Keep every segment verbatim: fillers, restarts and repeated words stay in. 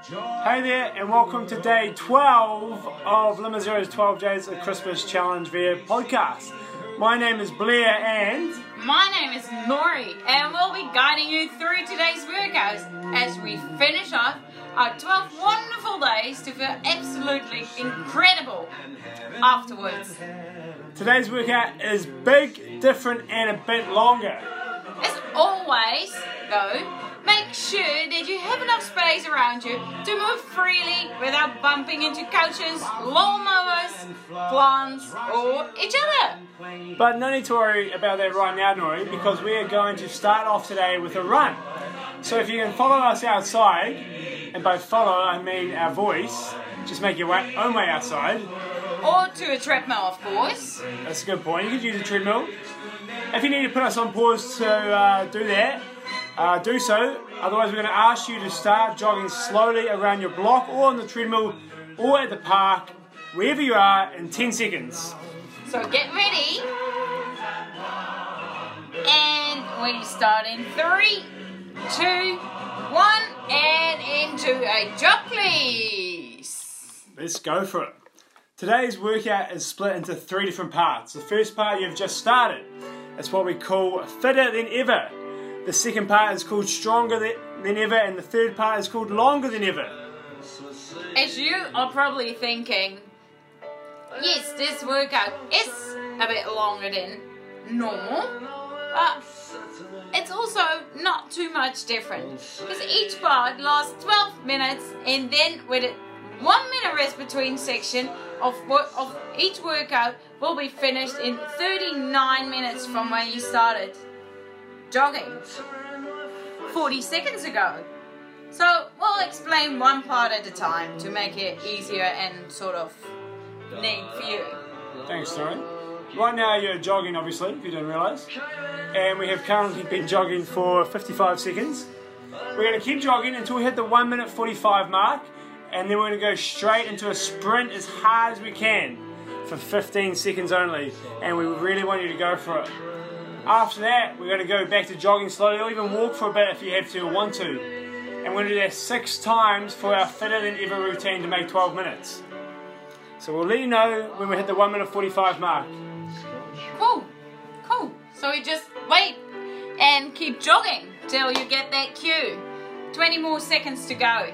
Hey there, and welcome to day twelve of Limazero's twelve Days of Christmas Challenge via podcast. My name is Blair and... My name is Nori, and we'll be guiding you through today's workouts as we finish off our twelve wonderful days to feel absolutely incredible afterwards. Today's workout is big, different, and a bit longer. As always, though, make sure that you have enough space around you to move freely without bumping into couches, lawnmowers, plants, or each other. But no need to worry about that right now, Nori, because we are going to start off today with a run. So if you can follow us outside, and by follow I mean our voice, just make your way, own way outside. Or to a treadmill, of course. That's a good point. You could use a treadmill. If you need to put us on pause to uh, do that, uh, do so. Otherwise, we're going to ask you to start jogging slowly around your block or on the treadmill or at the park, wherever you are, in ten seconds. So get ready. And we start in three, two, one, and into a jog, please. Let's go for it. Today's workout is split into three different parts. The first part you've just started. It's what we call fitter than ever. The second part is called stronger than ever, and the third part is called longer than ever. As you are probably thinking, yes, this workout is a bit longer than normal, but it's also not too much different, because each part lasts twelve minutes, and then with a one minute rest between section of, of each workout will be finished in thirty-nine minutes from when you started jogging forty seconds ago. So we'll explain one part at a time to make it easier and sort of neat for you. Thanks, Tori. Right now you're jogging, obviously, if you didn't realise. And we have currently been jogging for fifty-five seconds. We're going to keep jogging until we hit the one minute forty-five mark. And then we're going to go straight into a sprint as hard as we can for fifteen seconds only. And we really want you to go for it. After that, we're going to go back to jogging slowly, or even walk for a bit if you have to or want to. And we're going to do that six times for our fitter than ever routine to make twelve minutes. So we'll let you know when we hit the one minute forty-five mark. Cool, cool. So we just wait and keep jogging till you get that cue. twenty more seconds to go.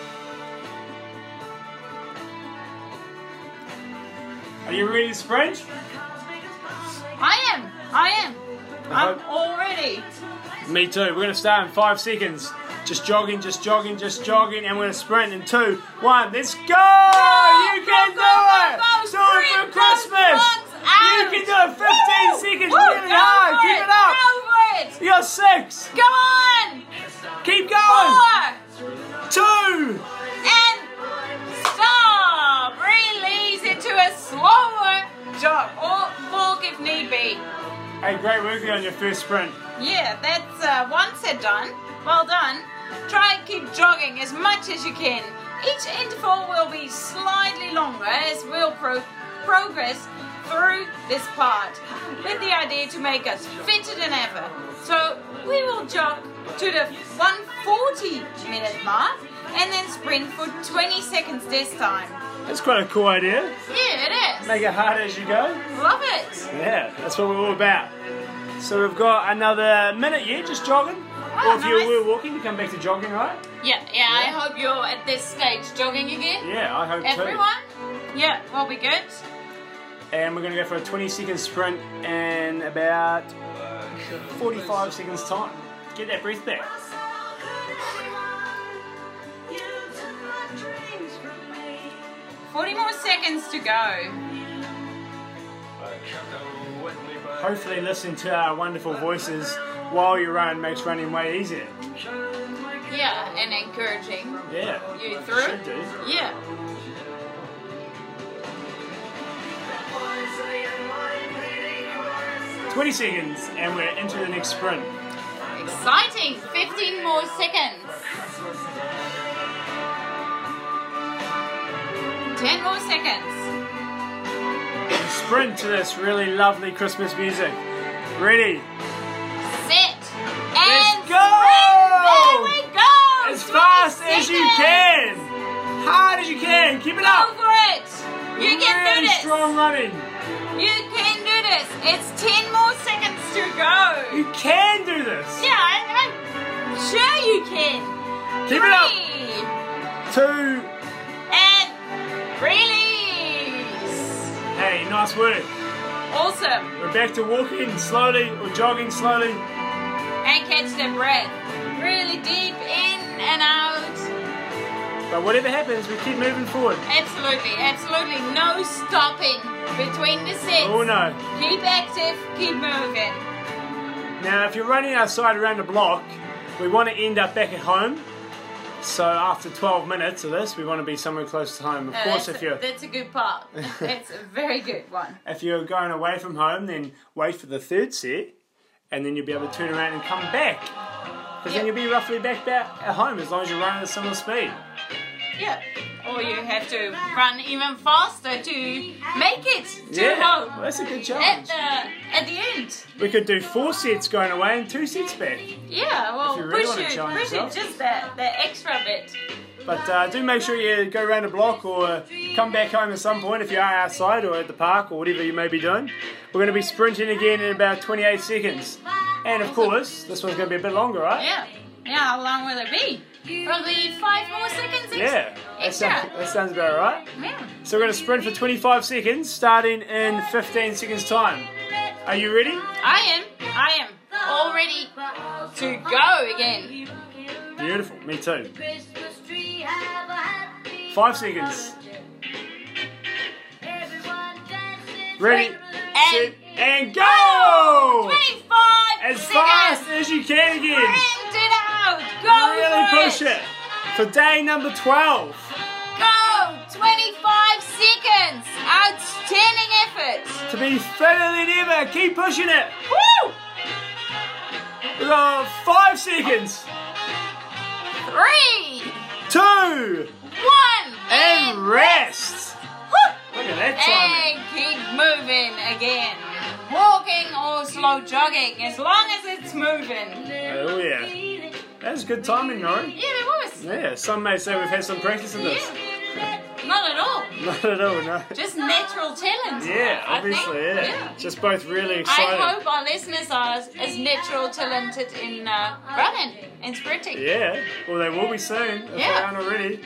Are you ready to sprint? I am, I am. I I'm all ready. Me too. We're going to start in five seconds. Just jogging, just jogging, just jogging, and we're going to sprint in two, one. Let's go! Go, you go, can go, do go, it! go, Do it for sprint Christmas! those You ones can do out. it. fifteen Woo! seconds. Woo, Really go hard. for Keep it up. Go for it. You got six. Go on. Keep going. Four. Two. And stop. Release into a slower jog or walk if need be. Hey, great work on your first sprint. Yeah, that's uh, one set done. Well done. Try and keep jogging as much as you can. Each interval will be slightly longer as we'll pro progress through this part, with the idea to make us fitter than ever. So we will jog to the one forty minute mark and then sprint for twenty seconds this time. That's quite a cool idea. Yeah, it is. Make it harder as you go. Love it. Yeah, that's what we're all about. So we've got another minute, yeah, just jogging. Oh, or if you nice. were walking, you come back to jogging, right? Yeah, yeah, I hope you're at this stage jogging again. Yeah, I hope Everyone? Yeah, will be good. too. And we're going to go for a twenty second sprint in about forty-five seconds time. Get that breath back. forty more seconds to go. Hopefully listen to our wonderful voices while you run makes running way easier. Yeah, and encouraging Yeah. you through. Should do. Yeah. twenty seconds and we're into the next sprint. Exciting. fifteen more seconds. ten more seconds. Sprint to this really lovely Christmas music. Ready? Set. And Let's go! sprint. There we go. As fast as you can. Hard as you can. Keep it Go up. for it. You can do Really this. strong running. You can do this. It's ten more seconds to go. You can do this. Yeah, I, I'm sure you can. Keep it up. Three. Two. And release. Hey, nice work. Awesome. We're back to walking slowly or jogging slowly. And catch the breath. Really deep in and out. But whatever happens, we keep moving forward. Absolutely, absolutely. No stopping between the sets. Oh no. Keep active, keep moving. Now, if you're running outside around the block, we want to end up back at home. So after twelve minutes of this, we want to be somewhere close to home. Of No, course, that's if a, you're that's a good part. That's a very good one. if you're going away from home, then wait for the third set, and then you'll be able to turn around and come back. Because then Yep. you'll be roughly back, back at home as long as you're running at a similar speed. Yeah. Or you have to run even faster to make it to Yeah, home. well, that's a good At challenge. the at the end. We could do four sets going away and two sets back. Yeah, well you really push wanna it, challenge push yourself. it just that that extra bit. But uh, do make sure you go around the block or come back home at some point if you are outside or at the park or whatever you may be doing. We're going to be sprinting again in about twenty-eight seconds. And of course, this one's going to be a bit longer, right? Yeah. Yeah, how long will it be? Probably five more seconds ex- Yeah, that extra. sounds, that sounds about right. Yeah. So we're going to sprint for twenty-five seconds, starting in fifteen seconds time. Are you ready? I am. I am all ready to go again. Beautiful, me too. Five seconds. Ready, set, and go! twenty-five As seconds. fast as you can again. Sprint it out. Go Really for push it. For day number twelve. Go. twenty-five seconds. Outstanding effort. To be fitter than ever. Keep pushing it. Woo! We've got five seconds. Three. Two. One. And rest. Woo! Look at that timing. And keep moving again. Walking or slow jogging, as long as it's moving. Oh yeah. That's good timing, Nori. Yeah, it was. Yeah, some may say we've had some practice in this. Yeah. Not at all. Not at all, no. Just natural talent. Yeah, I obviously, think. yeah. Just both really excited. I hope our listeners are as, as natural talented in uh, running and sprinting. Yeah, well they will be soon, if Yeah. they aren't already.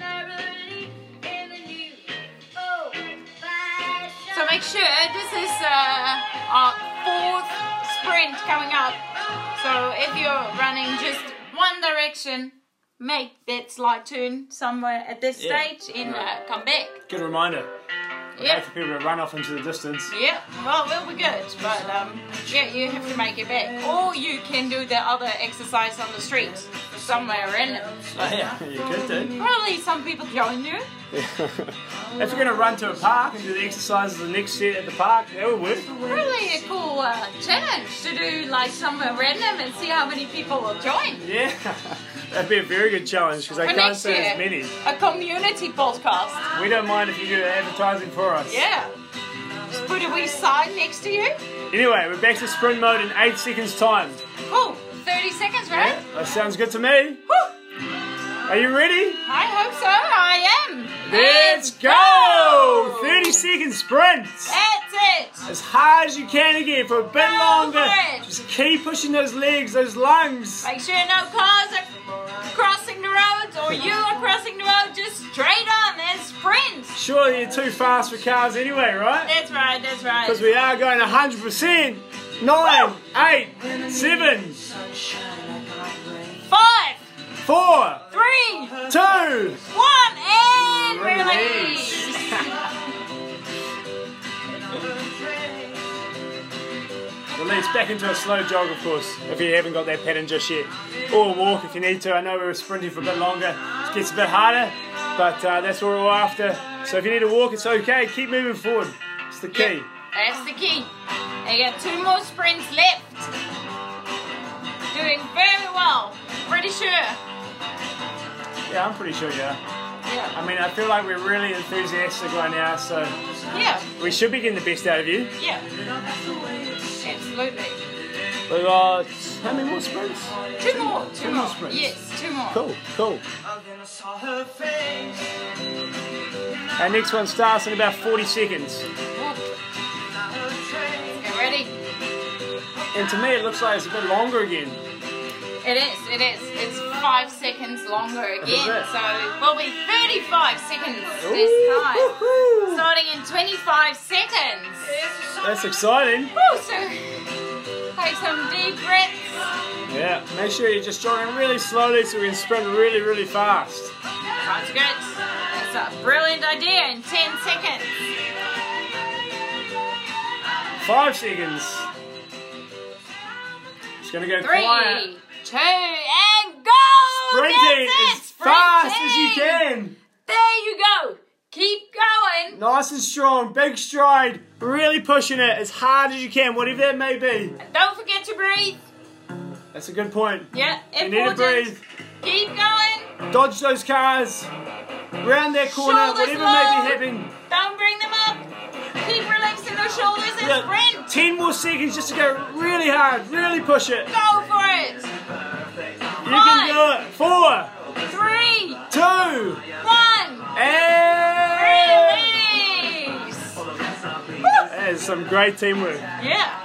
So make sure this is uh, our fourth sprint coming up. So if you're running just one direction, make that slight turn somewhere at this Yeah. stage and uh, come back. Good reminder. I'd Yeah. hate for people to run off into the distance. Yeah, well, we'll be good, but um, yeah, you have to make it back. Or you can do the other exercise on the street, somewhere random. Oh, yeah, you could do. Probably some people join you. If you're going to run to a park and do the exercises the next set at the park, that would work. Really a cool uh, challenge to do like somewhere random and see how many people will join. Yeah, that'd be a very good challenge because I For can't next say year, as many. a community podcast. We don't mind if you do advertising for us. Yeah. Just put a wee sign next to you. Anyway, we're back to sprint mode in eight seconds time. Cool. thirty seconds, right? Yeah, that sounds good to me. Woo. Are you ready? I hope so. I am. Let's go! thirty second sprints. That's it. As hard as you can again for a bit Go longer. for it. Just keep pushing those legs, those lungs. Make sure no cars are crossing the roads or you are crossing the road. Just straight on and sprint. Surely you're too fast for cars anyway, right? That's right. That's right. Because we are going one hundred percent. Nine, eight, seven, Five, four, three, two, one, and release. release. Release back into a slow jog, of course, if you haven't got that pattern just yet. Or walk if you need to. I know we were sprinting for a bit longer. It gets a bit harder, but uh, that's what we're all after. So if you need to walk, it's okay. Keep moving forward. It's the key. Yep, that's the key. I got two more sprints left. Doing very well. Pretty sure. Yeah, I'm pretty sure you are. Yeah. I mean, I feel like we're really enthusiastic right now, so Yeah. we should be getting the best out of you. Yeah. Absolutely. We got how many more sprints? Two more. Two, Two more. more sprints. Yes, two more. Cool, cool. Our next one starts in about forty seconds. Get ready. And to me it looks like it's a bit longer again. It is, it is. It's five seconds longer again. it? So we'll be thirty-five seconds Ooh, this time. woohoo. Starting in twenty-five seconds. That's exciting. Woo, so take some deep breaths. Yeah, make sure you're just jogging really slowly so we can sprint really, really fast. Sounds good. That's a brilliant idea in ten seconds. Five seconds. It's gonna go Three, quiet. two, and go! Sprinting That's it, as fast as you sprinting. can. There you go. Keep going. Nice and strong, big stride. Really pushing it as hard as you can, whatever that may be. And don't forget to breathe. That's a good point. Yeah, You important. need to breathe. Keep going. Dodge those cars. Round that corner, Shoulders whatever low. may be happening. Don't bring them up. Keep relaxing those shoulders and Yeah, sprint. ten more seconds just to go really hard, really push it. Go for it. You can do it. Four, Three, two, one. and... Release. That is some great teamwork. Yeah,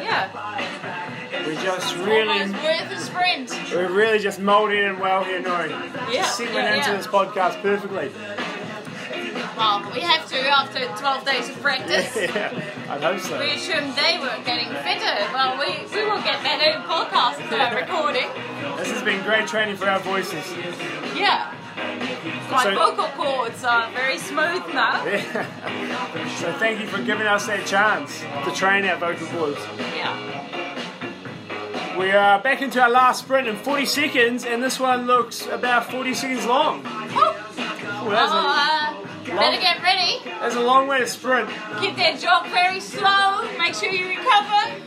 yeah. We just really, Almost worth a sprint. we're really just molding in well here, Nori. Yeah, Just segment yeah, into yeah. this podcast perfectly. Well, we have to after twelve days of practice. Yeah, I'd hope so. We assumed they were getting fitter. Well, we, we will get that in podcast uh, recording. This has been great training for our voices. Yeah. My So- vocal cords are very smooth now. Yeah. So thank you for giving us that chance to train our vocal cords. Yeah. We are back into our last sprint in forty seconds, and this one looks about forty seconds long. Woo. Oh, that's, Oh, uh, long- better get ready. a, that's a long way to sprint. Keep that jog very slow. Make sure you recover.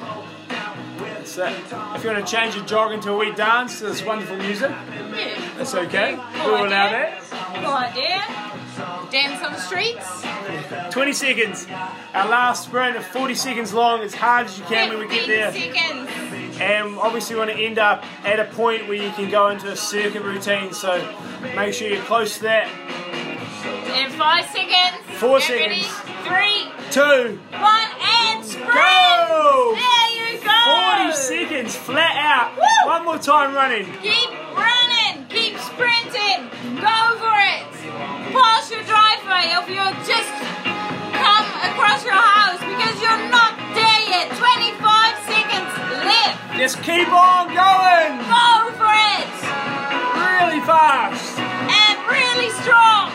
So if you want to change your jog into a wee dance to this wonderful music, Yeah. that's okay. Cool We'll allow idea. that. Cool idea. Dance on the streets. twenty seconds. Our last sprint of forty seconds long, as hard as you can when we get there. fifteen seconds. And obviously we want to end up at a point where you can go into a circuit routine, so make sure you're close to that. In five seconds. Four Get ready. seconds. Three, Two, one, and sprint. go! There you go. forty seconds, flat out. Woo! One more time running. Keep running. Keep sprinting. Go for it. Pass your driveway if you just come across your house because you're not there yet. twenty-five seconds left. Just keep on going. Go for it. Really fast. And really strong.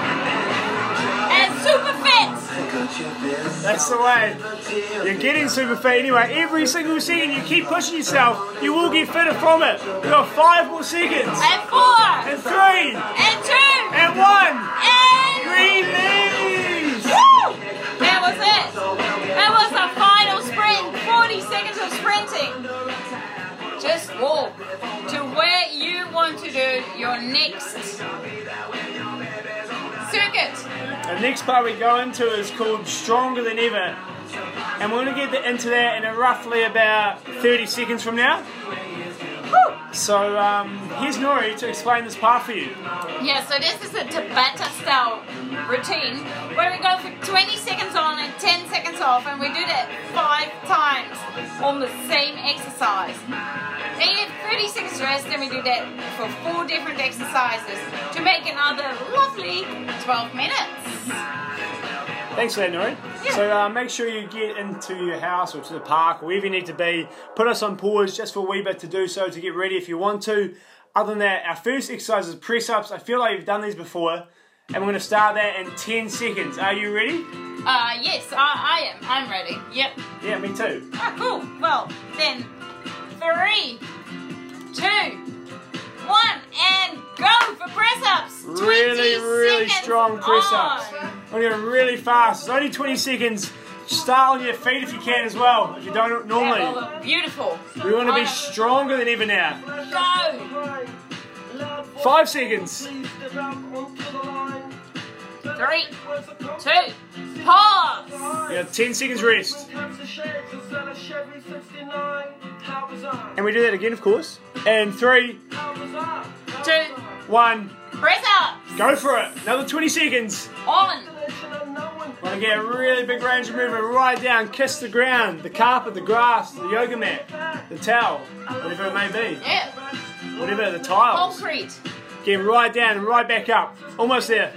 And super fit. That's the way. You're getting super fit anyway. Every single second you keep pushing yourself, you will get fitter from it. We've got five more seconds. And four. And three. And two. And one. And Release. woo! That was it. That was our final sprint. forty seconds of sprinting. Just walk to where you want to do your next circuit. The next part we go into is called Stronger Than Ever. And we're going to get into that in a roughly about thirty seconds from now. Woo! So um, here's Nori to explain this part for you. Yeah, so this is a Tabata style routine where we go for twenty seconds on and ten seconds off, and we do that five times on the same exercise. Then you have thirty seconds rest, and we do that for four different exercises to make another lovely twelve minutes. Thanks for that, Nori. Yeah. So uh, make sure you get into your house or to the park or wherever you need to be. Put us on pause just for a wee bit to do so, to get ready if you want to. Other than that, our first exercise is press-ups. I feel like you've done these before. And we're going to start that in ten seconds. Are you ready? Uh, yes, I, I am. I'm ready. Yep. Yeah, me too. Ah, cool. Well, then, three, two, one, and go for press-ups. Really, really seconds strong press-ups. on. We're going really fast. It's only twenty seconds. Start on your feet if you can as well, if you don't That will normally. look beautiful. We want to be On- stronger than ever now. Go. Five seconds. Three, two, pause. You got ten seconds rest. And we do that again, of course. And three, Two, one, press up. go for it. Another twenty seconds. On. Want to get a really big range of movement right down, kiss the ground, the carpet, the grass, the yoga mat, the towel, whatever it may be. Yeah. Whatever, the tiles. Concrete. Get right down and right back up. Almost there.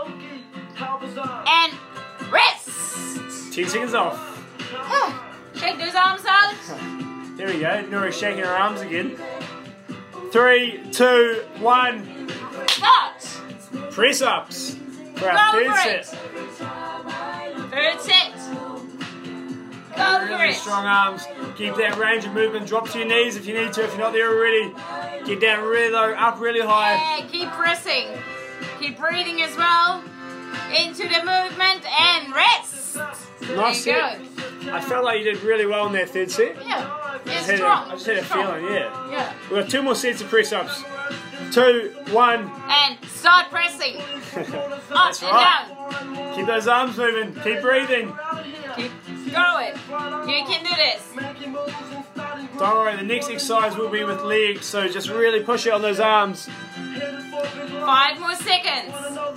And rest. ten seconds off. Shake those arms out. There we go. Nori's shaking her arms again. Three, two, one. Start. Press ups for Go our third for set. it. Third set. Go for Really it. strong arms. Keep that range of movement. Drop to your knees if you need to. If you're not there already, get down really low, up really high. Yeah, keep pressing. Keep breathing as well. Into the movement and rest. Nice there set. you I felt like you did really well in that third set. go. Yeah. I It's just had a, strong. I just had a Strong. feeling, yeah. Yeah. We've got two more sets of press ups. Two, one. And start pressing. Up That's and right. down. Keep those arms moving. Keep breathing. Keep going. You can do this. Don't worry, the next exercise will be with legs, so just really push it on those arms. Five more seconds.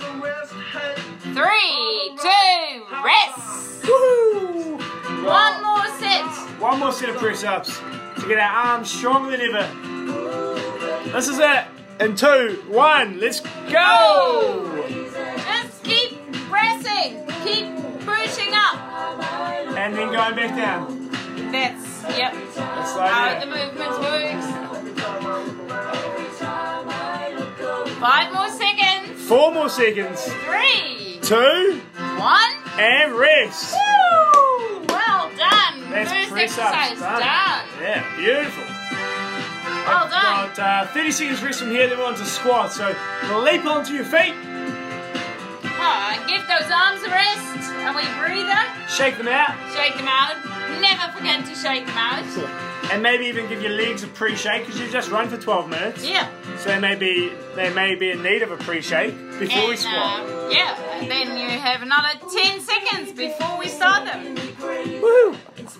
Three, two, rest. Woohoo! One more set. One more set of press ups to get our arms stronger than ever. This is it. In two, one, let's go! Just keep pressing. Keep pushing up. And then going back down. That's, yep, That's like how that. the movement works. Five more seconds. Four more seconds. Three, Two, one. and rest. Woo! Well done. That's First press exercise ups done. done. Yeah, beautiful. Well done. Got uh, thirty seconds rest from here, then we're on to squats. So leap onto your feet, Oh, and give those arms a rest. And we breather. shake them out, Shake them out. Never forget to shake them out. and maybe even give your legs a pre-shake because you've just run for twelve minutes. Yeah. So they may be they may be in need of a pre-shake before we And, squat. uh, yeah, and then you have another ten seconds before we start them. Woo!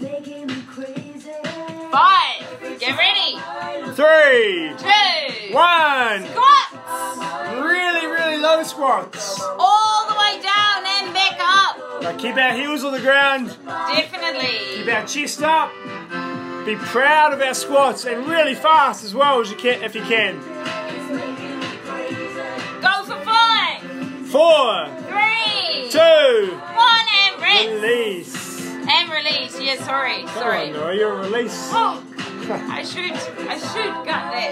Five. Get ready. Three, Two. one. Squats. Really, really low squats. All the way down and back up. Now keep our heels on the ground. Definitely. Keep our chest up. Be proud of our squats and really fast as well as you can if you can. Go for five. Four, Three. two, One and rest. release. And release. Yeah, sorry. Come Sorry. on, Nora, you're a release. Oh, I should. I should got that.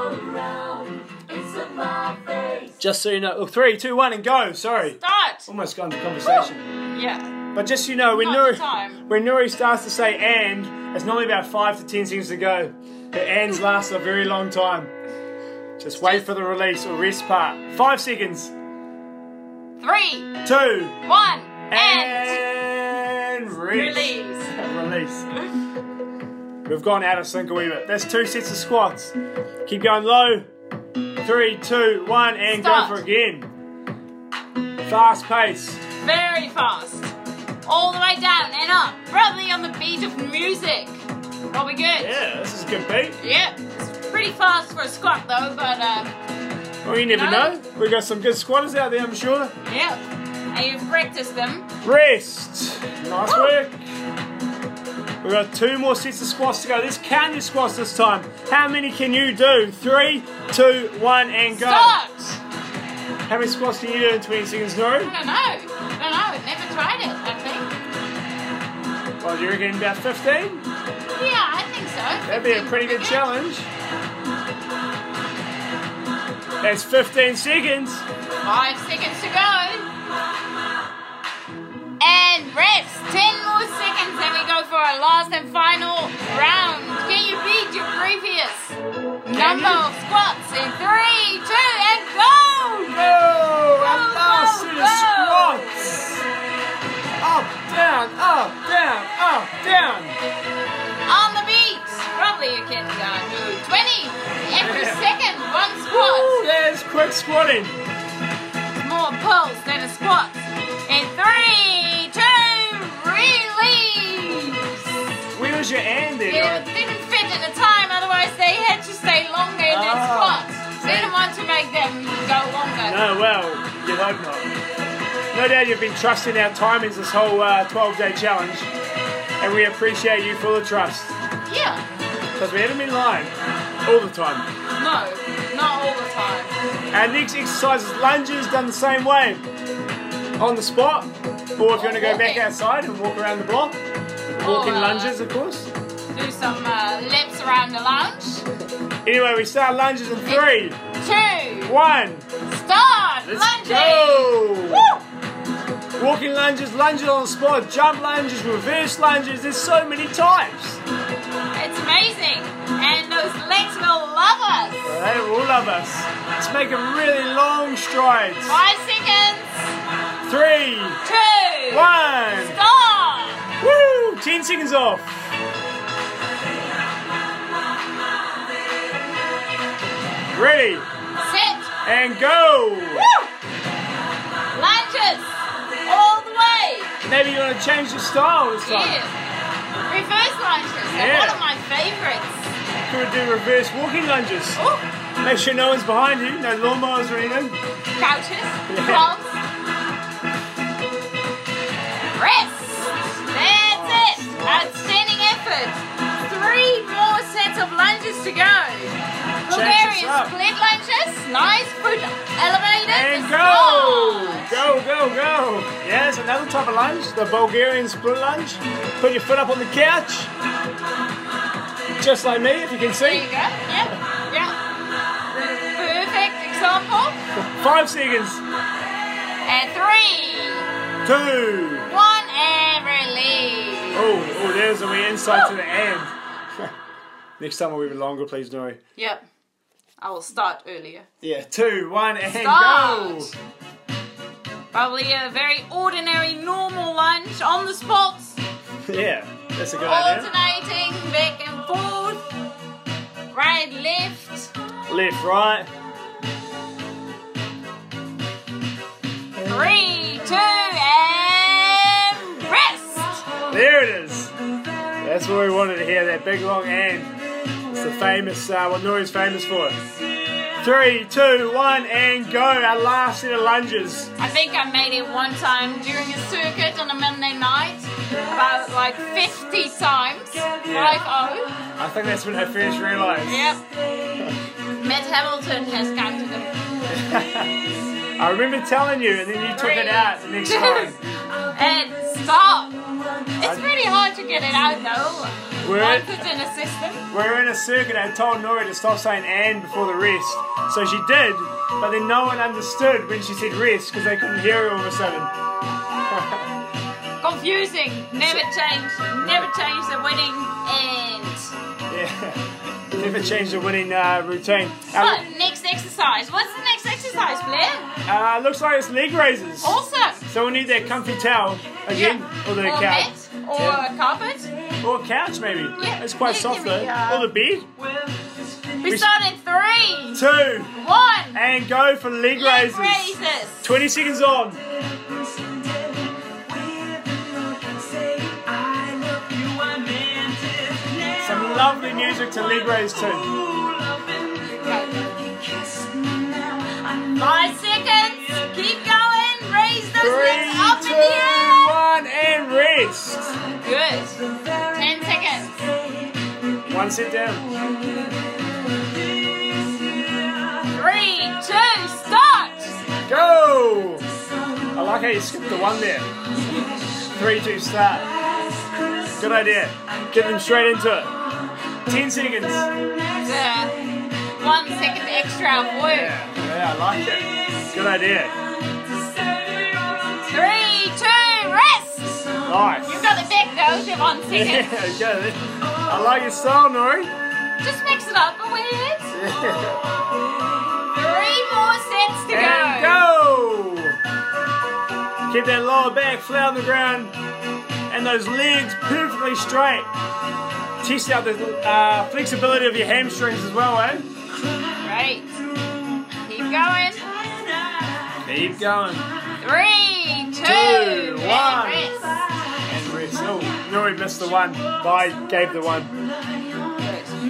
Just so you know, oh, three, two, one, and go. Sorry, Start. almost gone to conversation. Yeah. But just so you know, when Not Nuri, the time. when Nuri starts to say "and," it's normally about five to ten seconds to go. The "ands" last a very long time. Just wait for the release or rest part. Five seconds. Three. Two. One. And. And rest. Release. Release. We've gone out of sync a wee bit. That's two sets of squats. Keep going low. Three, two, one, and Start. go for again. Fast pace. Very fast. All the way down and up. Probably on the beat of music. That'll be good. Yeah, this is a good beat. Yep. It's pretty fast for a squat though, but uh, Well, you never No. know. We've got some good squatters out there, I'm sure. yep. And you've practiced them. Rest. Nice Woo. work. We've got two more sets of squats to go. Let's count your squats this time. How many can you do? Three, two, one, and go. Start. How many squats can you do in twenty seconds, Nori? I don't know. I don't know. I've never tried it, I think. Well, do you reckon about fifteen? Yeah, I think so. That'd be a pretty good challenge. That's fifteen seconds. Five seconds to go. And rest. Ten more seconds and we go for our last and final round. Can you beat your previous number you? of squats? In three, two, and go! Go! Our Go, last go, set of go. squats. Up, down, up, down, up, down. On the beat. Probably you can uh, do twenty every Yeah. second. One Woo, squat. there's quick squatting. More pulse than a squat. at a time, otherwise they had to stay longer in that Oh. spot. Didn't want to make them go longer. No, well, you'd hope not. No doubt you've been trusting our timings this whole uh, twelve day challenge, and we appreciate you for the trust. Yeah. Because we haven't been lying all the time. No, not all the time. Our next exercise is lunges, done the same way. On the spot, or if you want to go back Walking. outside and walk around the block. Walking Or, uh, lunges, of course. Do some uh, laps around the lounge. Anyway, we start lunges in three, Two. one, Start. let's Lunging. go! Woo. Walking lunges, lunges on the spot, jump lunges, reverse lunges, there's so many types. It's amazing. And those legs will love us. They will love us. Let's make a really long strides. Five seconds. Three, Two. one, Start. woo! Ten seconds off. Ready, Set. and go! Woo. Lunges. All the way. Maybe you want to change the style this time. Yeah. Reverse lunges. They're Yeah. one of my favorites. Could do reverse walking lunges. Oh. Make sure no one's behind you, no lawnmowers or anything. Couches. Yeah. Plants. Rest. That's it. Outstanding effort. Three more sets of lunges to go. Bulgarian up. split lunges. Nice foot elevated. And go! Start. Go, go, go! Yes, another type of lunge, the Bulgarian split lunge. Put your foot up on the couch. Just like me, if you can There see. you go. Yeah. Yeah. Perfect example. Five seconds. And three, Two. one, and release. Oh, oh, there's a wee insight to the end. Next time we'll be longer, please, Nori. Yep. I will start earlier. Yeah, two, one, and Start. go! Probably a very ordinary, normal lunge on the spot. Yeah, that's a good idea. Alternating back and forth. Right, left. Left, right. Three, two, and rest. There it is. That's what we wanted to hear, that big long and. It's the famous, uh, what Nori's famous for. Three, two, one, and go. Our last set of lunges. I think I made it one time during a circuit on a Monday night. About like fifty times. five oh. I think that's when I first realised. Yep. Matt Hamilton has counted them. I remember telling you, and then you took Three, it out the next two, time. and stop. It's pretty hard to get it out though. We're Once in, it's in a system. we're in a circuit. I told Nori to stop saying "and" before the rest, so she did. But then no one understood when she said "rest" because they couldn't hear her all of a sudden. Confusing. Never change. Never change the winning end. Yeah, never change the winning uh, routine. So, Uh, next exercise. What's the next exercise, Blair? uh, looks like it's leg raises. Awesome. So we need that comfy towel again, Yeah. or the or couch, mat, or Yeah. a carpet. or couch maybe. Yeah, It's quite yeah, soft give though. me, uh, Or the bed. We We- start in three, Two, one. and go for leg, Leg raises. raises. Twenty seconds on. Some lovely music to leg raise to. Five seconds. Keep going. Raise those Three, legs up two, in the air. one, and rest. Good. Ten seconds. One sit down. Three, two, start. Go! I like how you skipped the one there. Three, two, start. Good idea. Get them straight into it. Ten seconds. It's, uh, one second extra of work. Yeah, yeah, I like it. Good idea. Three, two, rest. Nice. You've got the back though, to one second. Yeah, good. I like your style, Nori. Just mix it up a bit. Yeah. Three more sets to And go. go! Keep that lower back flat on the ground and those legs perfectly straight. Test out the uh, flexibility of your hamstrings as well, eh? Right. Keep going. Keep going. Three, two, Two, and one. rest. And rest. Oh, Nori missed the one. But I gave the one. Good.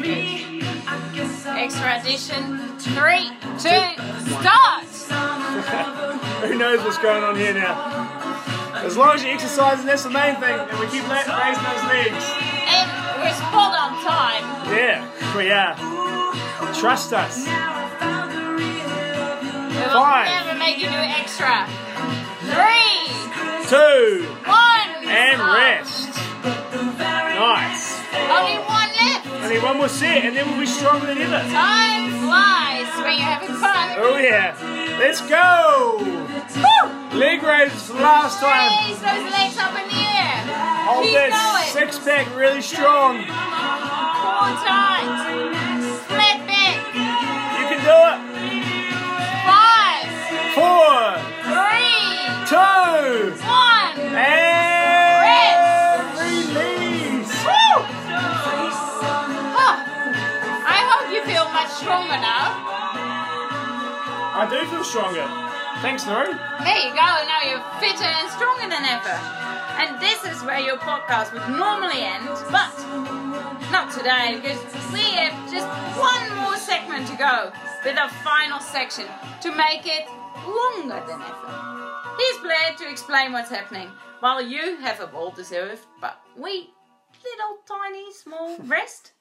good. Extra addition. Three, two, start! Who knows what's going on here now? As long as you exercise, and that's the main thing, and we keep raising those legs. And we're spot on time. Yeah, we are. Trust us. We will Five. never make you do extra. Three, Two, one, and stop. rest. Nice. Only one left. Only one more set, and then we'll be stronger than ever. Time flies when you're having fun. Oh yeah. Let's go. Woo! Leg raises for the last time. Raise those legs up in the air. Hold Keep that going. six pack really strong. Four times. Flat back. You can do it. Five, Four, three, two, one. and release. Woo! Oh, I hope you feel much stronger now. I do feel stronger. Thanks, Nori. There you go, now you're fitter and stronger than ever. And this is where your podcast would normally end, but not today, because we have just one more segment to go with our final section to make it longer than ever. Here's Blair to explain what's happening, while you have a well-deserved, but we little tiny small rest.